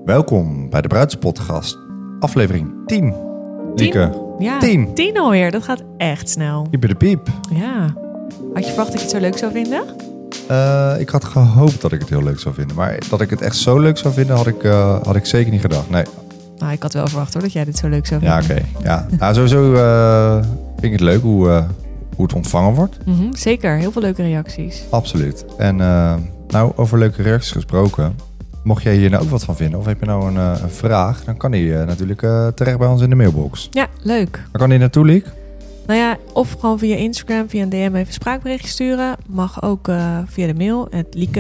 Welkom bij de Bruidspodcast, aflevering 10. Lieke, Ja, 10. 10 alweer. Dat gaat echt snel. Pieper de piep. Ja. Had je verwacht dat je het zo leuk zou vinden? Ik had gehoopt dat ik het heel leuk zou vinden. Maar dat ik het echt zo leuk zou vinden, had ik zeker niet gedacht. Nee. Nou, ik had wel verwacht hoor, dat jij dit zo leuk zou vinden. Ja, oké. Ja. Nou, sowieso vind ik het leuk hoe het ontvangen wordt. Zeker, heel veel leuke reacties. Absoluut. En nou, over leuke reacties gesproken. Mocht jij hier nou ook wat van vinden, of heb je nou een vraag, dan kan die natuurlijk terecht bij ons in de mailbox. Ja, leuk. Waar kan die naartoe, Liek? Nou ja, of gewoon via Instagram, via een DM even een spraakberichtje sturen. Mag ook via de mail,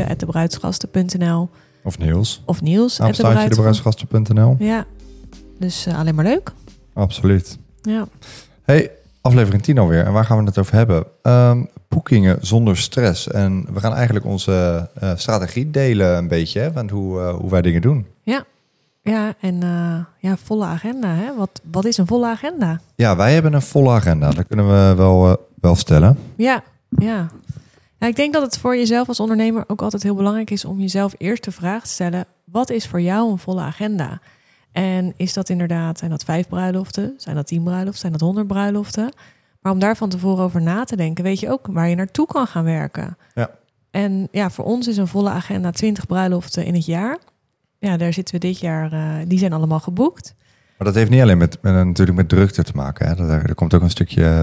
lieke@debruidsgasten.nl Of Niels. of Niels. @debruidsgasten.nl. Ja, dus alleen maar leuk. Absoluut. Ja. Hey, aflevering 10 alweer. En waar gaan we het over hebben? Boekingen zonder stress. En we gaan eigenlijk onze strategie delen een beetje. Hè, van hoe wij dingen doen. Ja, en volle agenda. Hè? Wat is een volle agenda? Ja, wij hebben een volle agenda. Dat kunnen we wel stellen. Ja. Ja, ik denk dat het voor jezelf als ondernemer ook altijd heel belangrijk is om jezelf eerst de vraag te stellen: wat is voor jou een volle agenda? En is dat inderdaad, zijn dat 5 bruiloften? Zijn dat 10 bruiloften? Zijn dat 100 bruiloften? Maar om daar van tevoren over na te denken, weet je ook waar je naartoe kan gaan werken. Ja. En ja, voor ons is een volle agenda 20 bruiloften in het jaar. Ja, daar zitten we dit jaar, die zijn allemaal geboekt. Maar dat heeft niet alleen natuurlijk met drukte te maken. Hè. Er komt ook een stukje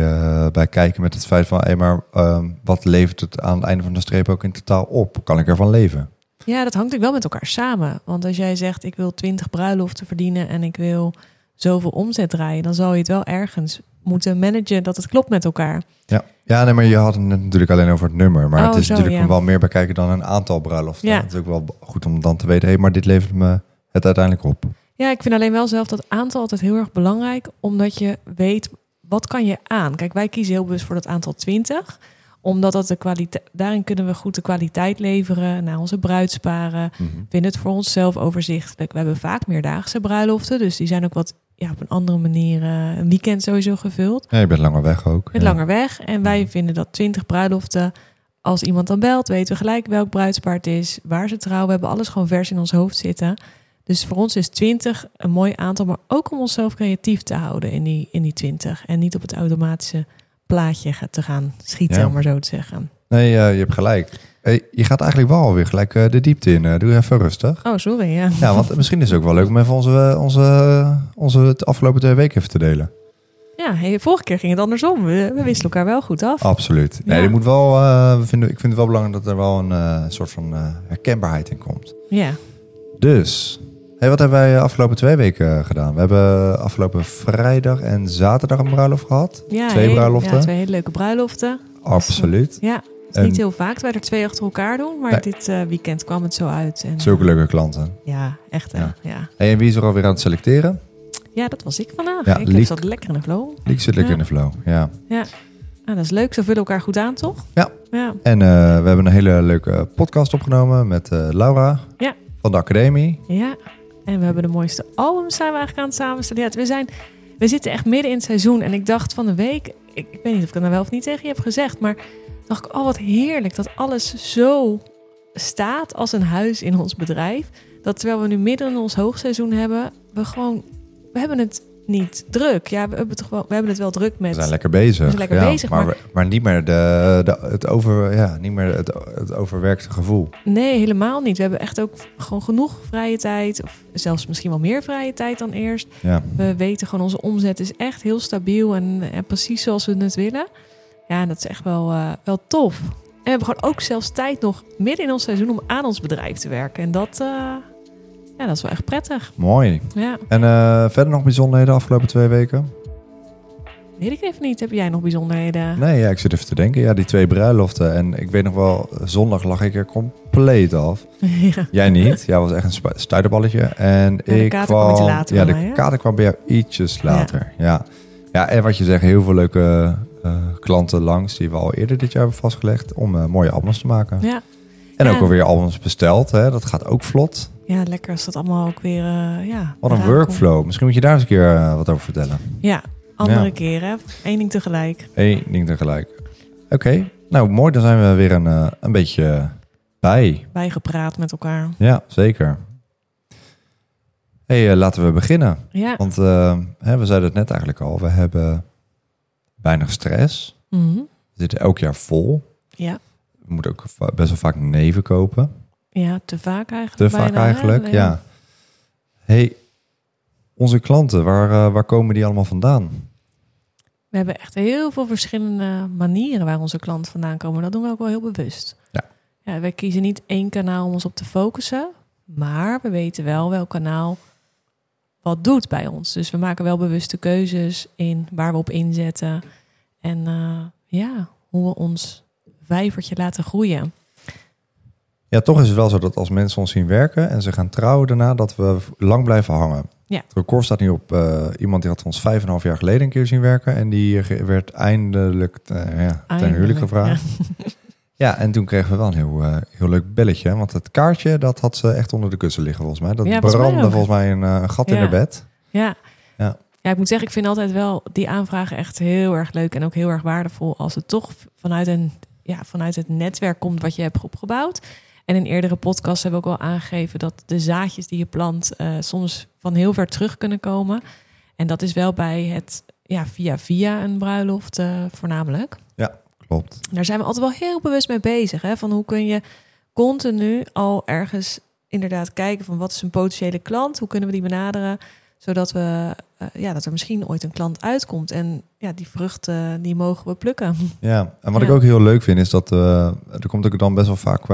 bij kijken met het feit van, wat levert het aan het einde van de streep ook in totaal op? Kan ik ervan leven? Ja, dat hangt natuurlijk wel met elkaar samen. Want als jij zegt, ik wil 20 bruiloften verdienen en ik wil zoveel omzet draaien, dan zal je het wel ergens moeten managen dat het klopt met elkaar. Ja, nee, maar je had het natuurlijk alleen over het nummer. Maar het is natuurlijk wel meer bekijken dan een aantal bruiloften. Ja. Het is ook wel goed om dan te weten, maar dit levert me het uiteindelijk op. Ja, ik vind alleen wel zelf dat aantal altijd heel erg belangrijk, omdat je weet, wat kan je aan? Kijk, wij kiezen heel bewust voor dat aantal 20, omdat dat de kwaliteit, daarin kunnen we goed de kwaliteit leveren naar onze bruidsparen. Vinden het voor onszelf overzichtelijk. We hebben vaak meerdaagse bruiloften, dus die zijn ook wat op een andere manier een weekend sowieso gevuld. Ja, je bent langer weg ook. Langer weg. En wij vinden dat 20 bruiloften, als iemand dan belt, weten we gelijk welk bruidspaar het is, waar ze trouwen. We hebben alles gewoon vers in ons hoofd zitten. Dus voor ons is 20 een mooi aantal, maar ook om onszelf creatief te houden in die 20. En niet op het automatische plaatje te gaan schieten, om maar zo te zeggen. Nee, je hebt gelijk. Hey, je gaat eigenlijk wel alweer gelijk de diepte in. Doe even rustig. Oh, sorry, ja. Ja, want misschien is het ook wel leuk om even onze afgelopen 2 weken even te delen. Ja, vorige keer ging het andersom. We wisten elkaar wel goed af. Absoluut. Nee, Ja. er moet wel, ik vind het wel belangrijk dat er wel een soort van herkenbaarheid in komt. Ja. Dus, wat hebben wij de afgelopen 2 weken gedaan? We hebben afgelopen vrijdag en zaterdag een bruiloft gehad. 2 bruiloften. Ja, 2 hele leuke bruiloften. Absoluut. Ja, het is niet heel vaak dat wij er 2 achter elkaar doen. Maar dit weekend kwam het zo uit. En, zulke leuke klanten. Ja, echt. Ja. Ja. Hey, en wie is er alweer aan het selecteren? Ja, dat was ik vandaag. Ja, ik zat lekker in de flow. Liek zit lekker in de flow, ja. Ja, dat is leuk. Ze vullen elkaar goed aan, toch? Ja. Ja. En we hebben een hele leuke podcast opgenomen met Laura van de academie. Ja, en we hebben de mooiste albums zijn we eigenlijk aan het samenstellen. Ja, we zitten echt midden in het seizoen. En ik dacht van de week, ik weet niet of ik dat nou wel of niet tegen je heb gezegd, maar dacht ik, wat heerlijk dat alles zo staat als een huis in ons bedrijf. Dat terwijl we nu midden in ons hoogseizoen hebben, we hebben het niet druk. Ja, we hebben het wel druk met. We zijn lekker bezig. We zijn lekker bezig, maar niet meer het overwerkte gevoel. Nee, helemaal niet. We hebben echt ook gewoon genoeg vrije tijd. Of zelfs misschien wel meer vrije tijd dan eerst. Ja. We weten gewoon, onze omzet is echt heel stabiel en precies zoals we het willen. Ja, en dat is echt wel tof. En we hebben gewoon ook zelfs tijd nog midden in ons seizoen om aan ons bedrijf te werken. En dat is wel echt prettig. Mooi. Ja. En verder nog bijzonderheden de afgelopen 2 weken? Weet ik even niet. Heb jij nog bijzonderheden? Nee, ja, ik zit even te denken. Ja, die 2 bruiloften. En ik weet nog wel, zondag lag ik er compleet af. Ja. Jij niet. Jij was echt een stuiterballetje. En de kater kwam iets later bij mij, hè? kater kwam bij jou ietsjes later. Ja. En wat je zegt, heel veel leuke klanten langs die we al eerder dit jaar hebben vastgelegd om mooie albums te maken. Ja. En ook alweer albums besteld. Hè? Dat gaat ook vlot. Ja, lekker als dat allemaal ook weer... Wat een workflow. Misschien moet je daar eens een keer wat over vertellen. Ja, andere keren. 1 ding tegelijk. 1 ding tegelijk. Oké. Nou, mooi. Dan zijn we weer een beetje bijgepraat met elkaar. Ja, zeker. Laten we beginnen. Ja. Want we zeiden het net eigenlijk al. We hebben weinig stress. Mhm. We zitten elk jaar vol. Ja. We moeten ook best wel vaak neven kopen. Ja, te vaak eigenlijk. Te vaak bijna, eigenlijk, hè? ja. Onze klanten, waar komen die allemaal vandaan? We hebben echt heel veel verschillende manieren waar onze klanten vandaan komen. Dat doen we ook wel heel bewust. Ja, wij kiezen niet één kanaal om ons op te focussen. Maar we weten wel welk kanaal wat doet bij ons. Dus we maken wel bewuste keuzes in waar we op inzetten. En hoe we ons vijvertje laten groeien. Ja, toch is het wel zo dat als mensen ons zien werken en ze gaan trouwen daarna, dat we lang blijven hangen. Ja. Het record staat nu op iemand die had ons 5,5 jaar geleden een keer zien werken. En die werd eindelijk ten huwelijk gevraagd. Ja, en toen kregen we wel een heel leuk belletje. Want het kaartje, dat had ze echt onder de kussen liggen volgens mij. Dat brandde volgens mij een gat in haar bed. Ja, ik moet zeggen, ik vind altijd wel die aanvragen echt heel erg leuk. En ook heel erg waardevol als het toch vanuit het netwerk komt wat je hebt opgebouwd. En in eerdere podcasts hebben we ook al aangegeven dat de zaadjes die je plant soms van heel ver terug kunnen komen. En dat is wel bij het via een bruiloft voornamelijk. Ja, klopt. Daar zijn we altijd wel heel bewust mee bezig. Hè? Van hoe kun je continu al ergens inderdaad kijken van wat is een potentiële klant? Hoe kunnen we die benaderen? Zodat we dat er misschien ooit een klant uitkomt. En die vruchten, die mogen we plukken. Ja, en wat ik ook heel leuk vind is dat er komt ook dan best wel vaak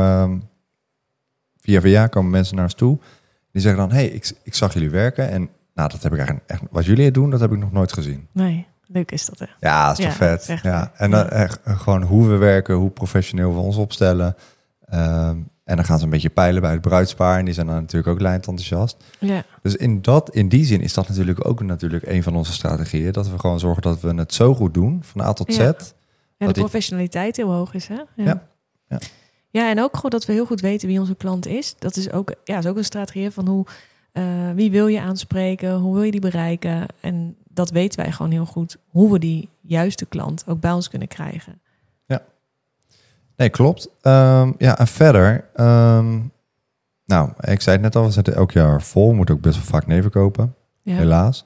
via komen mensen naar ons toe. Die zeggen dan, ik zag jullie werken. En dat heb ik eigenlijk echt, wat jullie doen, dat heb ik nog nooit gezien. Nee, leuk is dat hè? Ja, dat is toch vet. Echt, ja. En dan echt gewoon hoe we werken, hoe professioneel we ons opstellen. En dan gaan ze een beetje peilen bij het bruidspaar. En die zijn dan natuurlijk ook lijnenthousiast. Ja. Dus in die zin is dat natuurlijk ook een van onze strategieën. Dat we gewoon zorgen dat we het zo goed doen, van A tot Z. Ja, de professionaliteit heel hoog is, hè? Ja, en ook goed dat we heel goed weten wie onze klant is. Dat is ook een strategie van wie wil je aanspreken, hoe wil je die bereiken. En dat weten wij gewoon heel goed, hoe we die juiste klant ook bij ons kunnen krijgen. Ja, nee, klopt. En verder, ik zei het net al, we zitten elk jaar vol. We moeten ook best wel vaak neven kopen, helaas.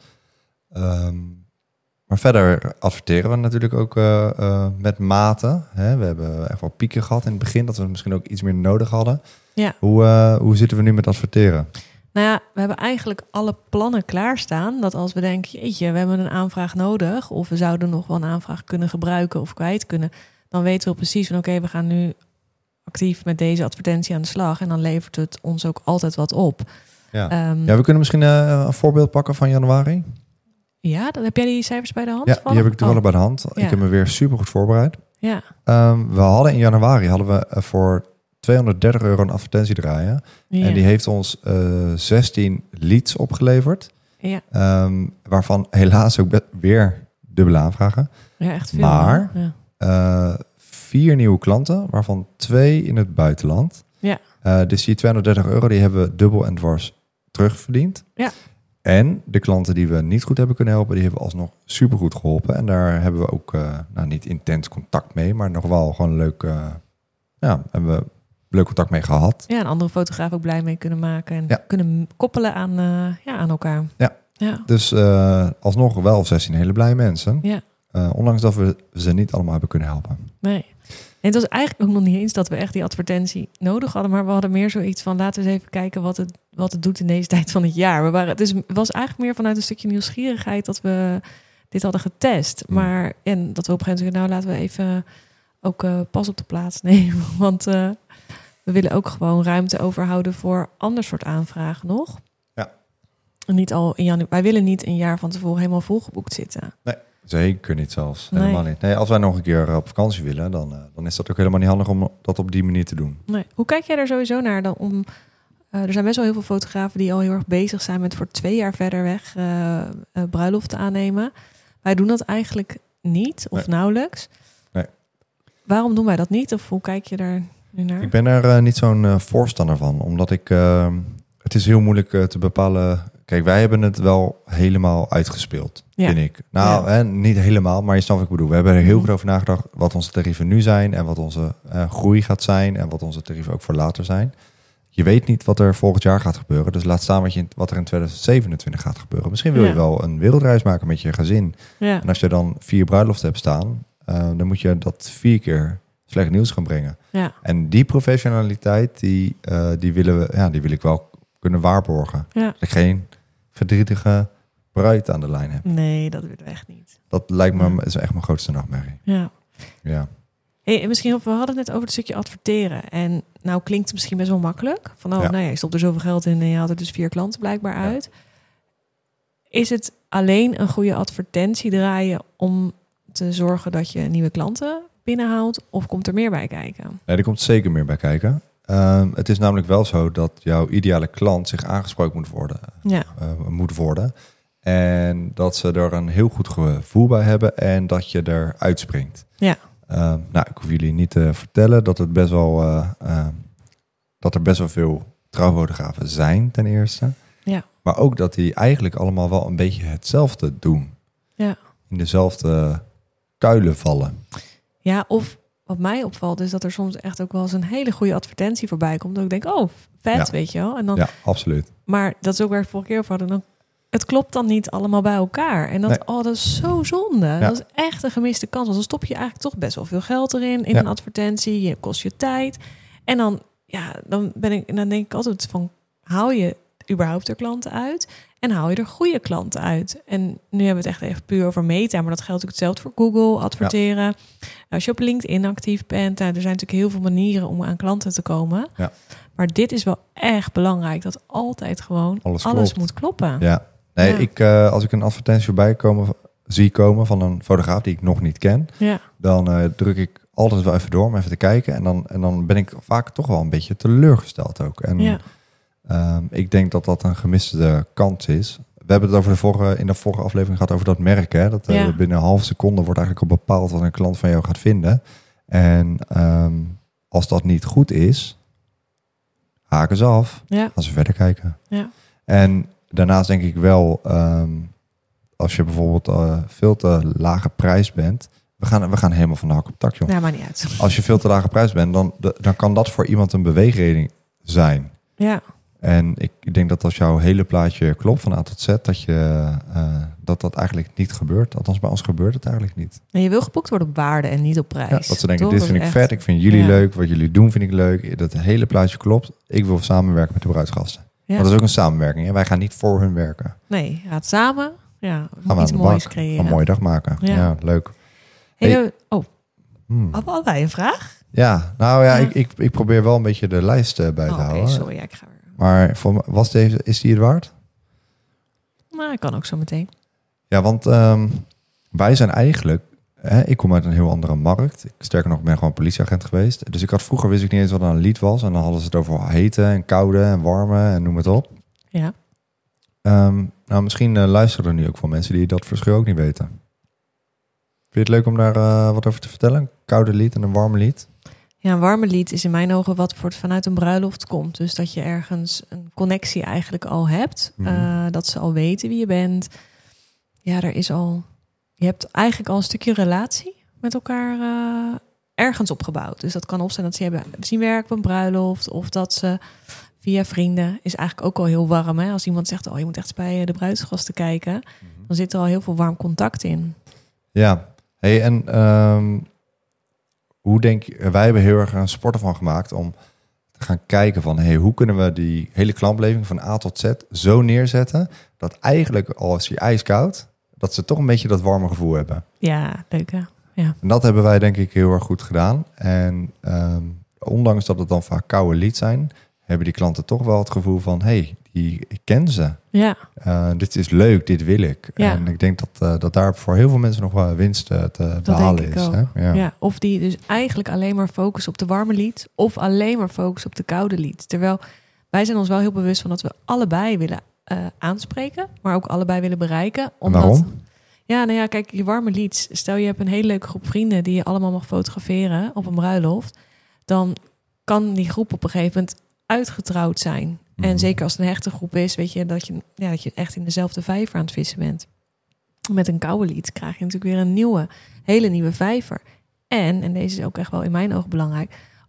Maar verder adverteren we natuurlijk ook met mate. Hè? We hebben echt wel pieken gehad in het begin, dat we misschien ook iets meer nodig hadden. Ja. Hoe zitten we nu met adverteren? Nou ja, we hebben eigenlijk alle plannen klaarstaan. Dat als we denken, jeetje, we hebben een aanvraag nodig. Of we zouden nog wel een aanvraag kunnen gebruiken of kwijt kunnen. Dan weten we precies van oké, we gaan nu actief met deze advertentie aan de slag. En dan levert het ons ook altijd wat op. Ja, we kunnen misschien een voorbeeld pakken van januari. Ja, dan heb jij die cijfers bij de hand? Ja, die heb ik toevallig bij de hand. Ja. Ik heb me weer super goed voorbereid. Ja. We hadden in januari voor €230 een advertentie draaien. Ja. En die heeft ons 16 leads opgeleverd. Ja. Waarvan helaas ook weer dubbele aanvragen. Ja, echt veel. Maar 4 nieuwe klanten, waarvan 2 in het buitenland. Ja. Dus die €230 die hebben we dubbel en dwars terugverdiend. Ja. En de klanten die we niet goed hebben kunnen helpen, die hebben we alsnog supergoed geholpen. En daar hebben we ook niet intens contact mee, maar nog wel gewoon leuk, hebben we leuk contact mee gehad. Ja, een andere fotograaf ook blij mee kunnen maken en kunnen koppelen aan elkaar. Ja. Dus alsnog wel 16 hele blije mensen. Ja. Ondanks dat we ze niet allemaal hebben kunnen helpen. Nee. En het was eigenlijk ook nog niet eens dat we echt die advertentie nodig hadden. Maar we hadden meer zoiets van laten we eens even kijken wat het doet in deze tijd van het jaar. Het was eigenlijk meer vanuit een stukje nieuwsgierigheid dat we dit hadden getest. Maar en dat we op een gegeven moment laten we even ook pas op de plaats nemen. Want we willen ook gewoon ruimte overhouden voor ander soort aanvragen nog. Ja. En niet al in januari. Wij willen niet een jaar van tevoren helemaal volgeboekt zitten. Nee. Zeker niet zelfs. Helemaal niet. Nee, als wij nog een keer op vakantie willen, dan is dat ook helemaal niet handig om dat op die manier te doen. Nee. Hoe kijk jij er sowieso naar? Er zijn best wel heel veel fotografen die al heel erg bezig zijn met voor 2 jaar verder weg bruiloften aannemen. Wij doen dat eigenlijk niet of nauwelijks. Nee. Waarom doen wij dat niet? Of hoe kijk je daar nu naar? Ik ben er niet zo'n voorstander van. Omdat het is heel moeilijk te bepalen. Kijk, wij hebben het wel helemaal uitgespeeld, vind ik. Nou, niet helemaal, maar je snapt wat ik bedoel. We hebben er heel goed over nagedacht wat onze tarieven nu zijn en wat onze groei gaat zijn en wat onze tarieven ook voor later zijn. je weet niet wat er volgend jaar gaat gebeuren. Dus laat staan wat er in 2027 gaat gebeuren. Misschien wil je wel een wereldreis maken met je gezin. Ja. En als je dan 4 bruiloften hebt staan, dan moet je dat 4 keer slecht nieuws gaan brengen. Ja. En die professionaliteit, die wil ik wel kunnen waarborgen. Ja. Dat ik geen verdrietige bruid aan de lijn heb. Nee, dat willen we echt niet. Dat lijkt me is echt mijn grootste nachtmerrie. Ja. Ja. Hey, en misschien, we hadden het net over het stukje adverteren. En nou klinkt het misschien best wel makkelijk. Van je stopt er zoveel geld in en je haalt er dus 4 klanten blijkbaar uit. Is het alleen een goede advertentie draaien om te zorgen dat je nieuwe klanten binnenhaalt? Of komt er meer bij kijken? Nee, er komt zeker meer bij kijken. Het is namelijk wel zo dat jouw ideale klant zich aangesproken moet worden. En dat ze er een heel goed gevoel bij hebben en dat je er uitspringt. Ja. Ik hoef jullie niet te vertellen dat het dat er best wel veel trouwfotografen zijn ten eerste. Ja. Maar ook dat die eigenlijk allemaal wel een beetje hetzelfde doen. Ja. In dezelfde kuilen vallen. Ja, of wat mij opvalt is dat er soms echt ook wel eens een hele goede advertentie voorbij komt. Dat ik denk, vet, weet je wel. En dan, ja, absoluut. Maar dat is ook waar we vorige keer over hadden. Dan, het klopt dan niet allemaal bij elkaar. En dat is zo zonde. Ja. Dat is echt een gemiste kans. Want dan stop je eigenlijk toch best wel veel geld erin. In een advertentie. Je kost je tijd. En dan, dan denk ik altijd van, haal je überhaupt er klanten uit? En haal je er goede klanten uit? En nu hebben we het echt even puur over meta. Maar dat geldt ook hetzelfde voor Google, adverteren. Ja. Als je op LinkedIn actief bent. Er zijn natuurlijk heel veel manieren om aan klanten te komen. Ja. Maar dit is wel echt belangrijk. Dat altijd gewoon alles moet kloppen. Ja. Nee, als ik een advertentie voorbij zie komen van een fotograaf die ik nog niet ken. Ja. Dan druk ik altijd wel even door om even te kijken. En dan ben ik vaak toch wel een beetje teleurgesteld ook. En ik denk dat dat een gemiste kans is. We hebben het in de vorige aflevering gehad over dat merk. Hè? Dat binnen een halve seconde wordt eigenlijk al bepaald wat een klant van jou gaat vinden. En als dat niet goed is, haken ze af. Ja. Gaan ze verder kijken. Ja. En daarnaast denk ik wel, als je bijvoorbeeld veel te lage prijs bent. We gaan helemaal van de hak op tak, joh. Ja, maar niet uit. Als je veel te lage prijs bent, dan kan dat voor iemand een beweegreden zijn. Ja. En ik denk dat als jouw hele plaatje klopt van A tot Z, dat eigenlijk niet gebeurt. Althans, bij ons gebeurt het eigenlijk niet. En je wil geboekt worden op waarde en niet op prijs. Ja, dat ze denken, dit vind ik vet, ik vind jullie leuk, wat jullie doen vind ik leuk. Dat hele plaatje klopt. Ik wil samenwerken met de bruidsgasten. Ja. Want dat is ook een samenwerking. Hè? Wij gaan niet voor hun werken. Nee, je gaat samen iets moois creëren. Een mooie dag maken. Ja, leuk. Hadden wij een vraag? Ja, ik probeer wel een beetje de lijst bij te houden. Sorry, ik ga weer. Maar is die het waard? Nou, ik kan ook zo meteen. Ja, want wij zijn eigenlijk... ik kom uit een heel andere markt. Sterker nog, ik ben gewoon politieagent geweest. Dus vroeger wist ik niet eens wat een lied was. En dan hadden ze het over hete en koude en warme en noem het op. Ja. Misschien luisteren er nu ook veel mensen die dat verschil ook niet weten. Vind je het leuk om daar wat over te vertellen? Een koude lied en een warme lied? Ja, een warme lied is in mijn ogen wat vanuit een bruiloft komt. Dus dat je ergens een connectie eigenlijk al hebt. Mm-hmm. Dat ze al weten wie je bent. Ja, je hebt eigenlijk al een stukje relatie met elkaar ergens opgebouwd. Dus dat kan of zijn dat ze hebben zien werken op een bruiloft. Of dat ze via vrienden, is eigenlijk ook al heel warm. Hè? Als iemand zegt, je moet echt bij de bruidsgasten kijken. Mm-hmm. Dan zit er al heel veel warm contact in. Ja, hoe denk je, wij hebben heel erg een sport ervan gemaakt om te gaan kijken van, hoe kunnen we die hele klantbeleving van A tot Z zo neerzetten dat eigenlijk als je ijskoud, dat ze toch een beetje dat warme gevoel hebben. Ja, leuk hè? Ja. En dat hebben wij denk ik heel erg goed gedaan. En ondanks dat het dan vaak koude lied zijn, hebben die klanten toch wel het gevoel van, ik ken ze. Ja. Dit is leuk, dit wil ik. Ja. En ik denk dat daar voor heel veel mensen nog wel winst te behalen is. Hè? Ja. Of die dus eigenlijk alleen maar focussen op de warme lied of alleen maar focussen op de koude lied. Terwijl wij zijn ons wel heel bewust van dat we allebei willen aanspreken, maar ook allebei willen bereiken. Omdat, waarom? Ja, kijk, je warme lied. Stel je hebt een hele leuke groep vrienden die je allemaal mag fotograferen op een bruiloft. Dan kan die groep op een gegeven moment uitgetrouwd zijn. En zeker als het een hechte groep is, weet je dat je echt in dezelfde vijver aan het vissen bent. Met een koude lied krijg je natuurlijk weer een hele nieuwe vijver. En deze is ook echt wel in mijn ogen belangrijk,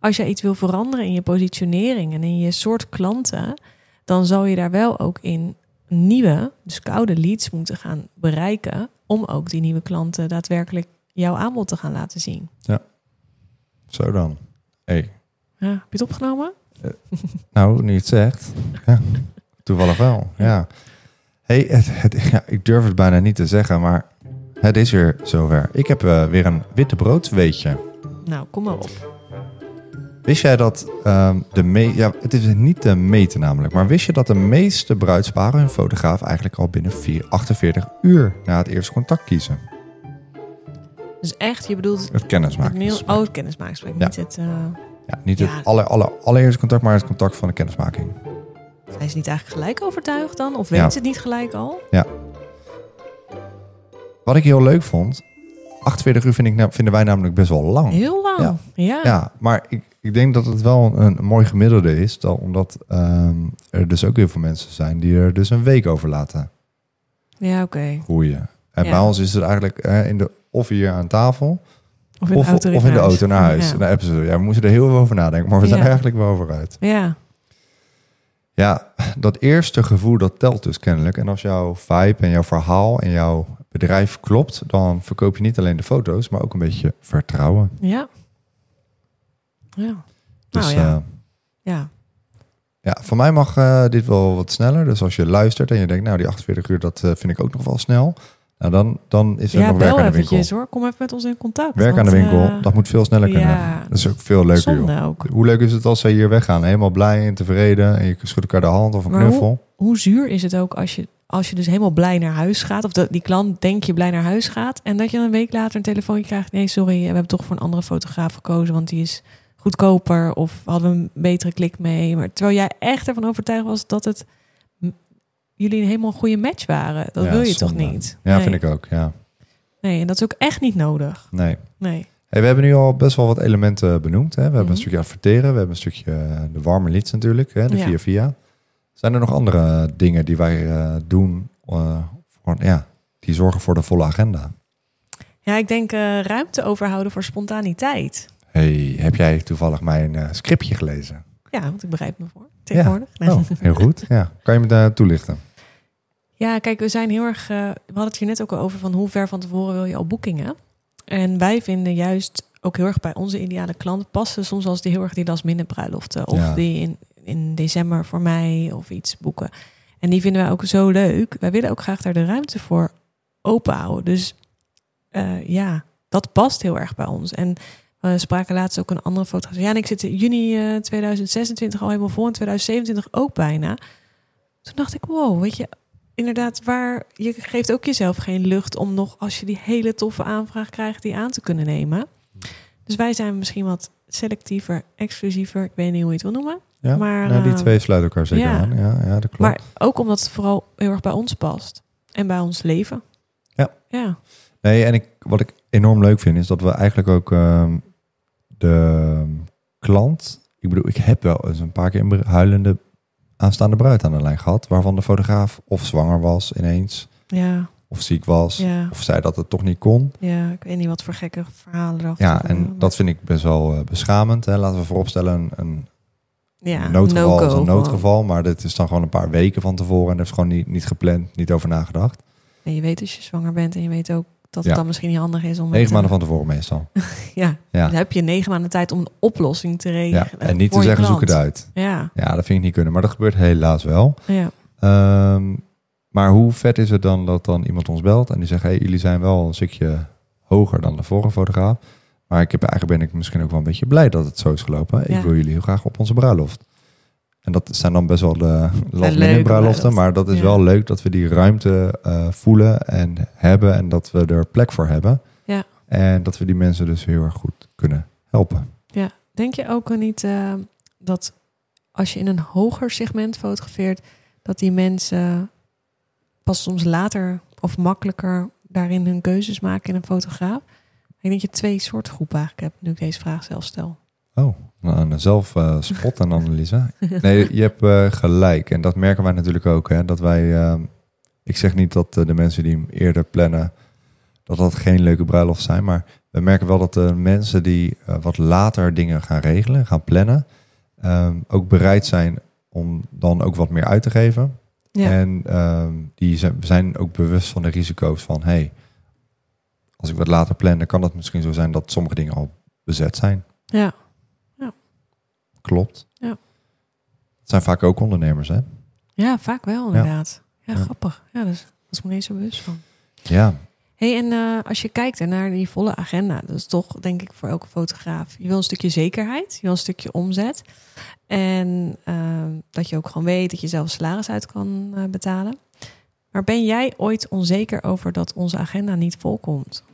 als je iets wil veranderen in je positionering en in je soort klanten, dan zal je daar wel ook in nieuwe, dus koude leads moeten gaan bereiken, om ook die nieuwe klanten daadwerkelijk jouw aanbod te gaan laten zien. Ja, zo dan. Hey. Ja, heb je het opgenomen? Nou, nu je het zegt. Ja, toevallig wel, ja. Hey, ik durf het bijna niet te zeggen, maar het is weer zover. Ik heb weer een witte broodweetje. Nou, kom maar op. Wist jij dat het is niet te meten namelijk, maar wist je dat de meeste bruidsparen hun fotograaf eigenlijk al binnen 48 uur na het eerste contact kiezen? Dus echt, je bedoelt het kennismakingsgesprek. Het kennismakingsgesprek, niet het... niet het allereerste contact, maar het contact van de kennismaking. Zijn ze niet eigenlijk gelijk overtuigd dan? Of weten ze het niet gelijk al? Ja. Wat ik heel leuk vond, 48 uur vinden wij namelijk best wel lang. Heel lang, ja. Maar ik denk dat het wel een mooi gemiddelde is, omdat er dus ook heel veel mensen zijn die er dus een week over laten groeien. En bij ons is het eigenlijk of hier aan tafel, of in de auto naar huis. Ja. We moesten er heel veel over nadenken, maar we zijn er eigenlijk wel over uit. Ja. Ja, dat eerste gevoel, dat telt dus kennelijk. En als jouw vibe en jouw verhaal en jouw bedrijf klopt, dan verkoop je niet alleen de foto's, maar ook een beetje vertrouwen. Ja. Dus ja, voor mij mag dit wel wat sneller. Dus als je luistert en je denkt, nou die 48 uur, dat vind ik ook nog wel snel. Nou, dan is er nog werk aan de winkel. Hoor. Kom even met ons in contact. Werk aan de winkel, dat moet veel sneller kunnen. Dat is ook veel leuker. Ook. Hoe leuk is het als ze hier weggaan? Helemaal blij en tevreden. En je schudt elkaar de hand of een knuffel. Hoe zuur is het ook als je dus helemaal blij naar huis gaat. Of die klant denk je blij naar huis gaat. En dat je dan een week later een telefoontje krijgt. Nee, sorry, we hebben toch voor een andere fotograaf gekozen. Want die is goedkoper. Of hadden we een betere klik mee. Maar terwijl jij echt ervan overtuigd was dat jullie een helemaal goede match waren. Dat wil je toch niet? Ja, vind ik ook, ja. Nee, en dat is ook echt niet nodig. Nee. Hey, we hebben nu al best wel wat elementen benoemd. Hè? We hebben een stukje adverteren. We hebben een stukje de warme leads natuurlijk. Hè? De via. Zijn er nog andere dingen die wij doen? Die zorgen voor de volle agenda? Ja, ik denk ruimte overhouden voor spontaniteit. Hey, heb jij toevallig mijn scriptje gelezen? Ja, want ik begrijp me voor. Tegenwoordig. Ja. Oh, heel goed. Ja. Kan je me daar toelichten? Ja, kijk, we zijn heel erg... we hadden het hier net ook al over van hoe ver van tevoren wil je al boekingen. En wij vinden juist ook heel erg bij onze ideale klanten passen soms als die heel erg die last minute bruiloften. Of die in december voor mij of iets boeken. En die vinden wij ook zo leuk. Wij willen ook graag daar de ruimte voor open houden. Dus dat past heel erg bij ons. En we spraken laatst ook een andere fotograaf. Ja, en ik zit in juni 2026 al helemaal vol. In 2027 ook bijna. Toen dacht ik, wow, weet je, inderdaad, je geeft ook jezelf geen lucht om nog, als je die hele toffe aanvraag krijgt, die aan te kunnen nemen. Dus wij zijn misschien wat selectiever, exclusiever. Ik weet niet hoe je het wil noemen. Ja, maar die twee sluiten elkaar zeker aan. Ja, dat klopt. Maar ook omdat het vooral heel erg bij ons past. En bij ons leven. Ja. Nee, en wat ik enorm leuk vind, is dat we eigenlijk ook de klant... Ik heb wel eens een paar keer een huilende aanstaande bruid aan de lijn gehad, waarvan de fotograaf of zwanger was ineens. Ja. Of ziek was. Ja. Of zei dat het toch niet kon. Ja, ik weet niet wat voor gekke verhalen erachter. Ja, en dat vind ik best wel beschamend. Hè. Laten we vooropstellen, een noodgeval is een noodgeval. Maar dit is dan gewoon een paar weken van tevoren. En er is gewoon niet gepland, niet over nagedacht. En je weet als je zwanger bent en je weet ook dat het dan misschien niet handig is om... 9 maanden van tevoren meestal. Dan heb je 9 maanden tijd om een oplossing te regelen. Ja, en niet te zeggen, zoek het uit. Ja, dat vind ik niet kunnen. Maar dat gebeurt helaas wel. Ja. Maar hoe vet is het dan dat dan iemand ons belt en die zegt, hey, jullie zijn wel een stukje hoger dan de vorige fotograaf. Maar eigenlijk ben ik misschien ook wel een beetje blij dat het zo is gelopen. Ja. Ik wil jullie heel graag op onze bruiloft. En dat zijn dan best wel de last-minute bruiloften. Maar dat is wel leuk dat we die ruimte voelen en hebben. En dat we er plek voor hebben. Ja. En dat we die mensen dus heel erg goed kunnen helpen. Ja, denk je ook niet dat als je in een hoger segment fotografeert, dat die mensen pas soms later of makkelijker daarin hun keuzes maken in een fotograaf? Ik denk dat je 2 soorten groepen eigenlijk hebt, nu ik deze vraag zelf stel. Oh, een zelfspot en analyse. Nee, je hebt gelijk. En dat merken wij natuurlijk ook. Hè, dat wij, ik zeg niet dat de mensen die hem eerder plannen, dat geen leuke bruiloft zijn. Maar we merken wel dat de mensen die wat later dingen gaan regelen, gaan plannen, ook bereid zijn om dan ook wat meer uit te geven. Ja. En die zijn ook bewust van de risico's van, als ik wat later plan, dan kan het misschien zo zijn dat sommige dingen al bezet zijn. Ja. Klopt. Ja. Het zijn vaak ook ondernemers, hè? Ja, vaak wel inderdaad. Ja, grappig. Ja, dus daar was ik me niet zo bewust van. Ja. Hey, en als je kijkt naar die volle agenda, dat is toch denk ik voor elke fotograaf. Je wil een stukje zekerheid, je wil een stukje omzet. En dat je ook gewoon weet dat je zelf salaris uit kan betalen. Maar ben jij ooit onzeker over dat onze agenda niet volkomt?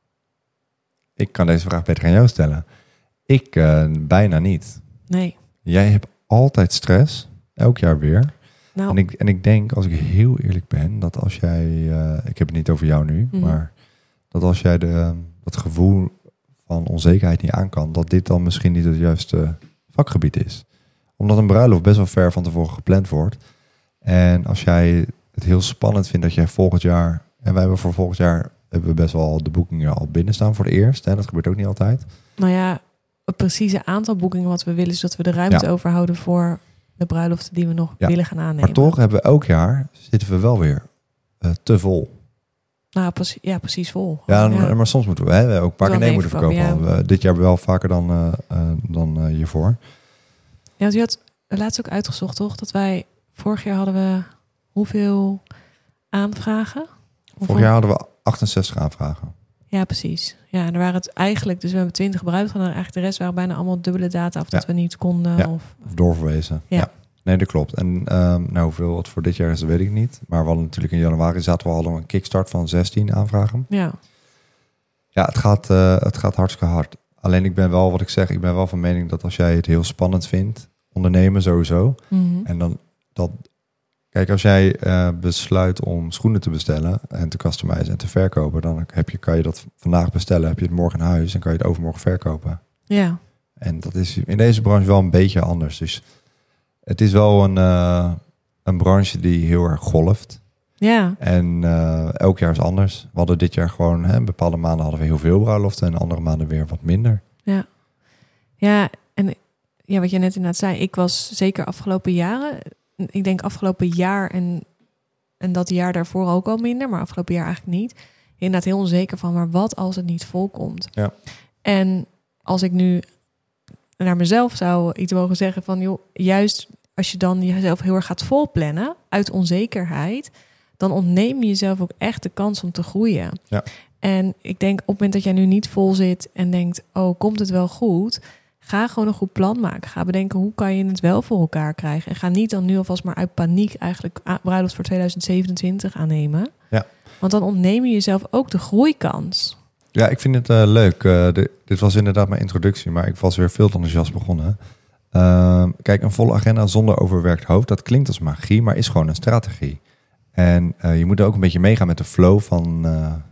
Ik kan deze vraag beter aan jou stellen. Ik bijna niet. Nee. Jij hebt altijd stress, elk jaar weer. Nou. En ik denk, als ik heel eerlijk ben, dat als jij... ik heb het niet over jou nu, maar dat als jij dat gevoel van onzekerheid niet aan kan, dat dit dan misschien niet het juiste vakgebied is. Omdat een bruiloft best wel ver van tevoren gepland wordt. En als jij het heel spannend vindt dat jij volgend jaar... En wij hebben voor volgend jaar best wel de boekingen al binnen staan voor het eerst. Hè? Dat gebeurt ook niet altijd. Nou ja, het precieze aantal boekingen wat we willen, zodat we de ruimte overhouden voor de bruiloften die we nog willen gaan aannemen. Maar toch hebben we elk jaar, zitten we wel weer te vol. Nou, precies vol. Ja, maar soms moeten we ook een paar keer nee moeten verkopen. Ja. Dit jaar wel vaker dan hiervoor. Ja, want u had laatst ook uitgezocht, toch? Dat wij vorig jaar hadden we hoeveel aanvragen? Vorig jaar hadden we 68 aanvragen. Ja, precies. Ja, en er waren het eigenlijk, dus we hebben 20 gebruikt. En eigenlijk de rest waren bijna allemaal dubbele data. Of dat we niet konden. Ja, of doorverwezen. Ja. Nee, dat klopt. En hoeveel het voor dit jaar is, dat weet ik niet. Maar we hadden natuurlijk in januari zaten we al een kickstart van 16 aanvragen. Ja. Ja, het gaat hartstikke hard. Alleen ik ben wel van mening dat als jij het heel spannend vindt, ondernemen sowieso. Mm-hmm. En dan kijk, als jij besluit om schoenen te bestellen en te customizen en te verkopen, dan kan je dat vandaag bestellen, heb je het morgen in huis en kan je het overmorgen verkopen. Ja. En dat is in deze branche wel een beetje anders. Dus het is wel een branche die heel erg golft. Ja. En elk jaar is anders. We hadden dit jaar gewoon, bepaalde maanden hadden we heel veel bruiloften en andere maanden weer wat minder. Ja. Ja, en ja, wat je net inderdaad zei, ik was zeker afgelopen jaren, ik denk afgelopen jaar en dat jaar daarvoor ook al minder, maar afgelopen jaar eigenlijk niet. Inderdaad heel onzeker van, maar wat als het niet volkomt? Ja. En als ik nu naar mezelf zou iets mogen zeggen van, joh, juist als je dan jezelf heel erg gaat volplannen uit onzekerheid, dan ontneem je jezelf ook echt de kans om te groeien. Ja. En ik denk op het moment dat jij nu niet vol zit en denkt, oh, komt het wel goed? Ga gewoon een goed plan maken. Ga bedenken, hoe kan je het wel voor elkaar krijgen? En ga niet dan nu alvast maar uit paniek eigenlijk bruiloft voor 2027 aannemen. Ja. Want dan ontneem je jezelf ook de groeikans. Ja, ik vind het leuk. Dit was inderdaad mijn introductie, maar ik was weer veel te enthousiast begonnen. Kijk, een volle agenda zonder overwerkt hoofd, dat klinkt als magie, maar is gewoon een strategie. En je moet er ook een beetje meegaan met de flow van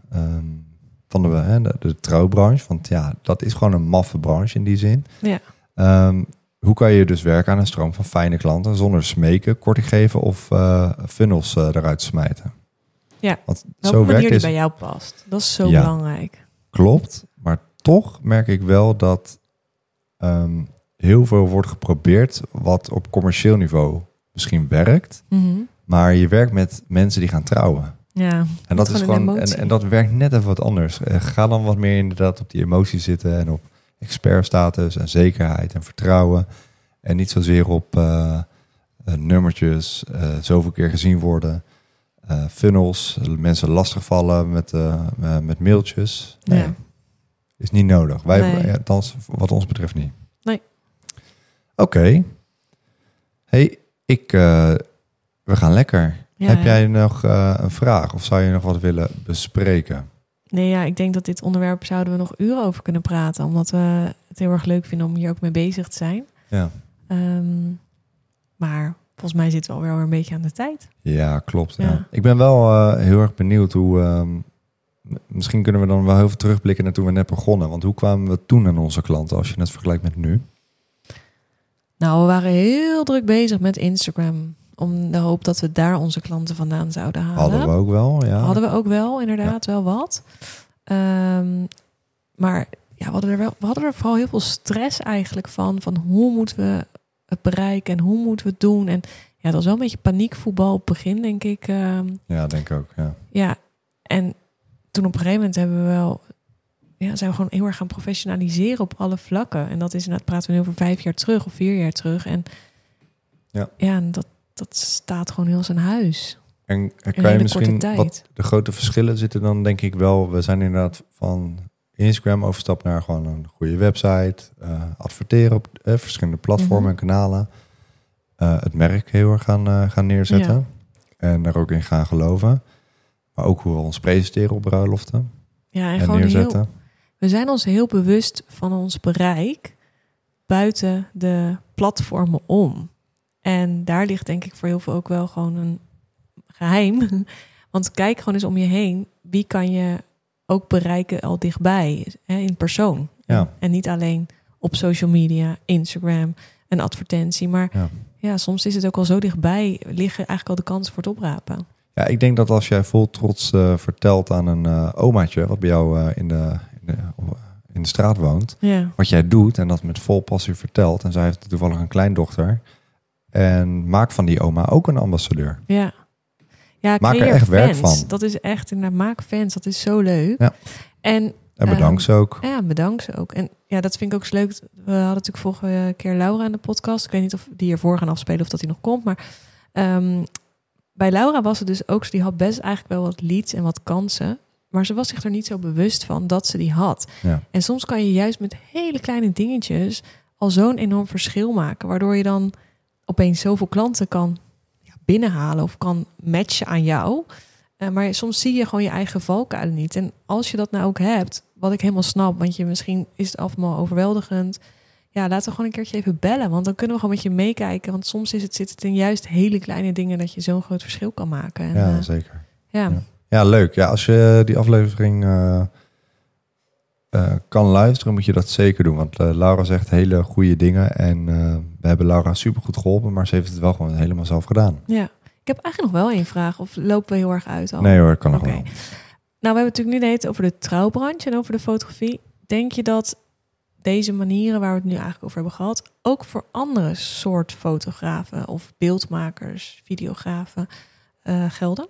de trouwbranche. Want ja, dat is gewoon een maffe branche in die zin. Ja. Hoe kan je dus werken aan een stroom van fijne klanten zonder smeken, korting geven of funnels eruit smijten? Ja, want zo werkt die bij jou past. Dat is zo belangrijk. Klopt, maar toch merk ik wel dat heel veel wordt geprobeerd wat op commercieel niveau misschien werkt. Mm-hmm. Maar je werkt met mensen die gaan trouwen. Ja, en dat is gewoon en dat werkt net even wat anders. Ga dan wat meer inderdaad op die emotie zitten en op expertstatus en zekerheid en vertrouwen. En niet zozeer op nummertjes, zoveel keer gezien worden, funnels, mensen lastigvallen met mailtjes. Nee, is niet nodig. Althans, wat ons betreft niet. Nee. Oké. Hey, we gaan lekker. Ja, heb jij nog een vraag of zou je nog wat willen bespreken? Nee, ja, ik denk dat dit onderwerp zouden we nog uren over kunnen praten. Omdat we het heel erg leuk vinden om hier ook mee bezig te zijn. Ja. Maar volgens mij zitten we alweer een beetje aan de tijd. Ja, klopt. Ja. Ik ben wel heel erg benieuwd hoe... misschien kunnen we dan wel heel veel terugblikken naar toen we net begonnen. Want hoe kwamen we toen aan onze klanten als je het vergelijkt met nu? Nou, we waren heel druk bezig met Instagram. Om de hoop dat we daar onze klanten vandaan zouden halen. Hadden we ook wel, ja. Hadden we ook wel, inderdaad, wel wat. Maar ja, we hadden er vooral heel veel stress eigenlijk van hoe moeten we het bereiken en hoe moeten we het doen. En ja, dat was wel een beetje paniekvoetbal op het begin, denk ik. Ja, denk ik ook, ja. Ja, en toen op een gegeven moment zijn we gewoon heel erg gaan professionaliseren op alle vlakken. En dat is inderdaad, praten we nu over 5 jaar terug of 4 jaar terug. En dat staat gewoon heel zijn huis. En kan je misschien wat de grote verschillen zitten dan, denk ik wel. We zijn inderdaad van Instagram overstapt naar gewoon een goede website. Adverteren op verschillende platformen en kanalen. Het merk heel erg gaan neerzetten. Ja. En daar ook in gaan geloven. Maar ook hoe we ons presenteren op bruiloften. Ja, en gewoon neerzetten. We zijn ons heel bewust van ons bereik buiten de platformen om. En daar ligt denk ik voor heel veel ook wel gewoon een geheim. Want kijk gewoon eens om je heen. Wie kan je ook bereiken al dichtbij, in persoon. Ja. En niet alleen op social media, Instagram, een advertentie. Maar ja, soms is het ook al zo dichtbij, liggen eigenlijk al de kansen voor het oprapen. Ja, ik denk dat als jij vol trots vertelt aan een omaatje, wat bij jou in de straat woont, wat jij doet en dat met vol passie vertelt. En zij heeft toevallig een kleindochter. En maak van die oma ook een ambassadeur. Ja, maak er echt fans. Werk van. Dat is echt, maak fans, dat is zo leuk. Ja. En bedankt ze ook. Ja, bedankt ze ook. En ja, dat vind ik ook zo leuk. We hadden natuurlijk vorige keer Laura in de podcast. Ik weet niet of die hiervoor gaan afspelen of dat die nog komt. Maar bij Laura was het dus ook zo. Die had best eigenlijk wel wat leads en wat kansen. Maar ze was zich er niet zo bewust van dat ze die had. Ja. En soms kan je juist met hele kleine dingetjes al zo'n enorm verschil maken. Waardoor je dan opeens zoveel klanten kan binnenhalen of kan matchen aan jou. Maar soms zie je gewoon je eigen valkuilen niet. En als je dat nou ook hebt, wat ik helemaal snap, want misschien is het allemaal overweldigend. Ja, laten we gewoon een keertje even bellen, want dan kunnen we gewoon met je meekijken. Want soms zit het in juist hele kleine dingen dat je zo'n groot verschil kan maken. En, ja, zeker. Ja, leuk. Ja, als je die aflevering kan luisteren, moet je dat zeker doen. Want Laura zegt hele goede dingen. En we hebben Laura supergoed geholpen, maar ze heeft het wel gewoon helemaal zelf gedaan. Ja. Ik heb eigenlijk nog wel één vraag. Of lopen we heel erg uit al? Nee hoor, kan nog wel. Nou, we hebben natuurlijk nu over de trouwbranche en over de fotografie. Denk je dat deze manieren waar we het nu eigenlijk over hebben gehad, ook voor andere soort fotografen of beeldmakers, videografen gelden?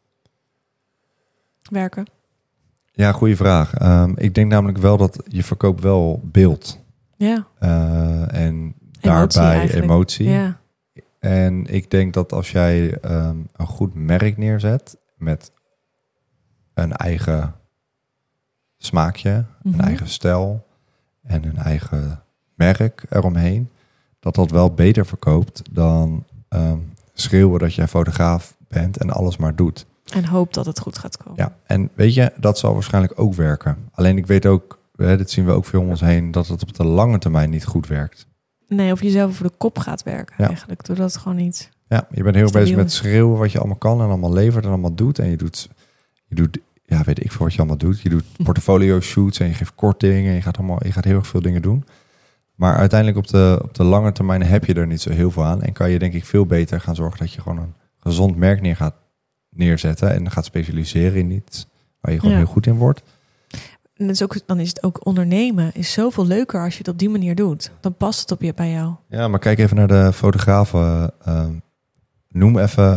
Werken? Ja, goede vraag. Ik denk namelijk wel dat je verkoopt wel beeld. Ja. En daarbij emotie. Ja. En ik denk dat als jij een goed merk neerzet met een eigen smaakje, een eigen stijl en een eigen merk eromheen, dat wel beter verkoopt dan schreeuwen dat jij fotograaf bent en alles maar doet. En hoop dat het goed gaat komen. Ja, en weet je, dat zal waarschijnlijk ook werken. Alleen ik weet ook, dit zien we ook veel om ons heen, dat het op de lange termijn niet goed werkt. Nee, of je zelf voor de kop gaat werken eigenlijk. Doordat het gewoon niet... Ja, je bent heel bezig met schreeuwen wat je allemaal kan en allemaal levert en allemaal doet. En je doet ja, weet ik veel wat je allemaal doet. Je doet portfolio shoots en je geeft korting en je gaat heel erg veel dingen doen. Maar uiteindelijk op de lange termijn heb je er niet zo heel veel aan. En kan je denk ik veel beter gaan zorgen dat je gewoon een gezond merk neerzetten en gaat specialiseren in iets waar je gewoon heel goed in wordt. En dan is het ook ondernemen is zoveel leuker als je het op die manier doet. Dan past het bij jou. Ja, maar kijk even naar de fotografen. Noem even.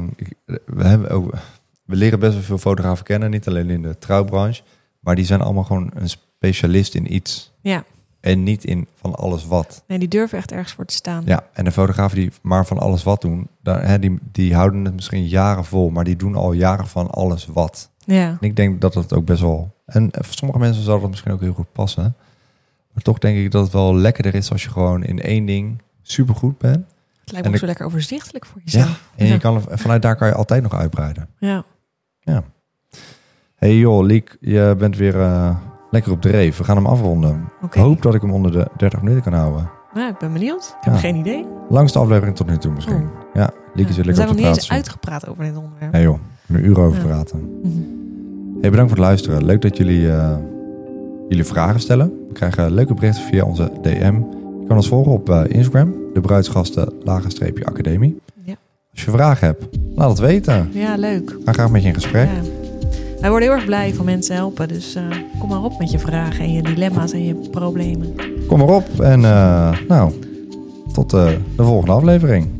We leren best wel veel fotografen kennen, niet alleen in de trouwbranche, maar die zijn allemaal gewoon een specialist in iets. Ja. En niet in van alles wat. Nee, die durven echt ergens voor te staan. Ja, en de fotografen die maar van alles wat doen, die houden het misschien jaren vol, maar die doen al jaren van alles wat. Ja. En ik denk dat het ook best wel... En voor sommige mensen zal dat misschien ook heel goed passen. Maar toch denk ik dat het wel lekkerder is als je gewoon in één ding supergoed bent. Het lijkt me ook zo lekker overzichtelijk voor jezelf. Ja, en je kan, vanuit daar kan je altijd nog uitbreiden. Ja. Hey joh, Liek, je bent weer lekker op dreef. We gaan hem afronden. Okay. Hoop dat ik hem onder de 30 minuten kan houden. Nou, ik ben benieuwd. Ik heb geen idee. Langste aflevering tot nu toe misschien. Ja, Liek is weer lekker op de praat. We zijn nog niet eens uitgepraat over dit onderwerp. Nee joh, we kunnen een uur over praten. Hey, bedankt voor het luisteren. Leuk dat jullie vragen stellen. We krijgen leuke berichten via onze DM. Je kan ons volgen op Instagram, de bruidsgasten_academie. Ja. Als je vragen hebt, laat het weten. Ja, leuk. Ga graag met je in gesprek. Ja. Wij worden heel erg blij van mensen helpen. Dus kom maar op met je vragen en je dilemma's en je problemen. Kom maar op en tot de volgende aflevering.